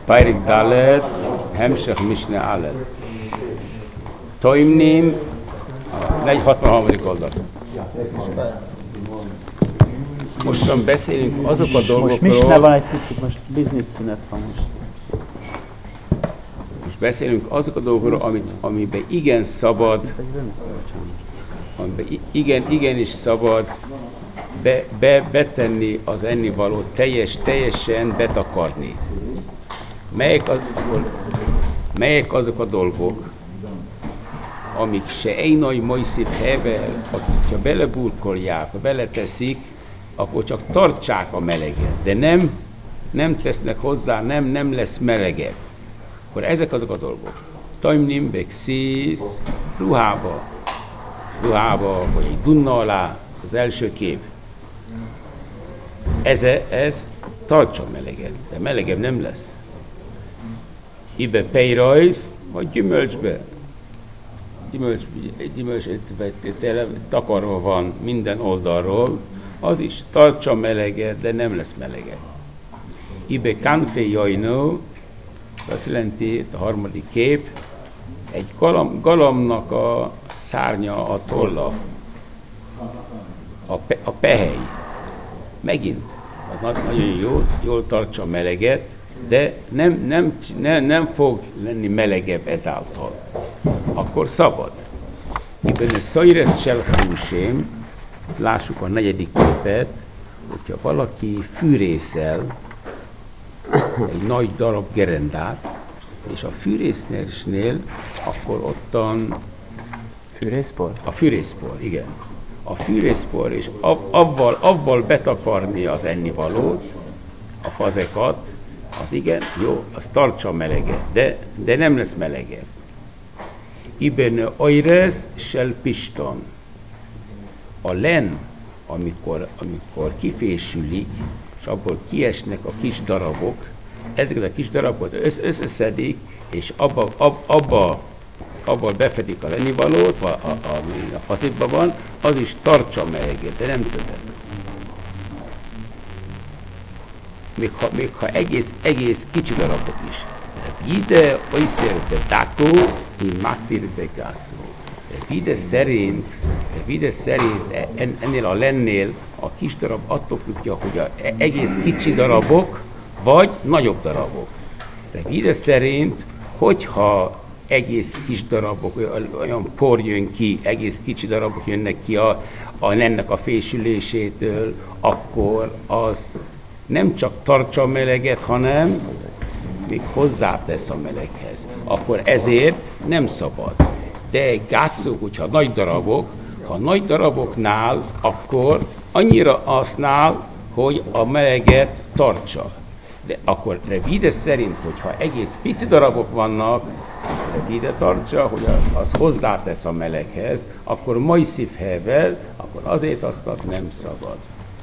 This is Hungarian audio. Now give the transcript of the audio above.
Pairik Dalet, Hemshech Misne Aleph. Toimnim, 63. oldal. Mostan beszélünk azok a dolgokról... Most Misne van egy picit, most business szünet van most. Most beszélünk azok a dolgokról, amiben igen szabad, amiben igenis szabad betenni az ennivalót, teljesen betakarni. Melyek azok a dolgok, amik se Einai Moiszif Hevel, akik ha beleburkolják, ha beleteszik, akkor csak tartsák a meleget, de nem tesznek hozzá, nem lesz melegebb. Akkor ezek azok a dolgok. Taimnim Bekszísz, ruhába, vagy egy dunna alá, az első kép. Ez tartsa meleget, de melegebb nem lesz. Ibe pejrajsz, vagy gyümölcsbe. Gyümölcs takarva van minden oldalról, az is tartsa meleget, de nem lesz melegebb. Ibe kanfe jajnó, azt jelenti, a harmadik kép, egy galamnak a szárnya, a tolla, a pehely. Megint, az nagyon jól tartsa meleget, de nem fog lenni melegebb ezáltal. Akkor szabad. Ibn Szajresz Selfúsém, lássuk a negyedik képet, hogyha valaki fűrészel egy nagy darab gerendát, és a fűrésznél, akkor ottan... Fűrészpor? A fűrészpor, igen. A fűrészpor, és avval betakarni az ennivalót, a fazekat, az igen, jó, az tartsa meleget, de nem lesz melegebb. Ibn Oirez Shel Piston. A len, amikor kifésülik, és abból kiesnek a kis darabok, ezeket a kis darabokat összeszedik, és abba befedik az ennivalót, ami a fazékban van, az is tartsa meleget, de nem többet. Még ha egész kicsi darabok is. Ide oiszerte takó, hi maktirbe gászó. Vide szerint ennél a lennél a kis darab attól függja, hogy egész kicsi darabok, vagy nagyobb darabok. De vide szerint, hogyha egész kis darabok, olyan por jön ki, egész kicsi darabok jönnek ki ennek a fésülésétől, akkor az nem csak tartsa a meleget, hanem még hozzátesz a meleghez. Akkor ezért nem szabad. De gászok, hogyha nagy darabok, ha nagy daraboknál, akkor annyira asznál, hogy a meleget tartsa. De akkor Revide szerint, hogyha egész pici darabok vannak, Revide tartsa, hogy az hozzátesz a meleghez, akkor Moiszif Hevel, akkor azért azt nem szabad.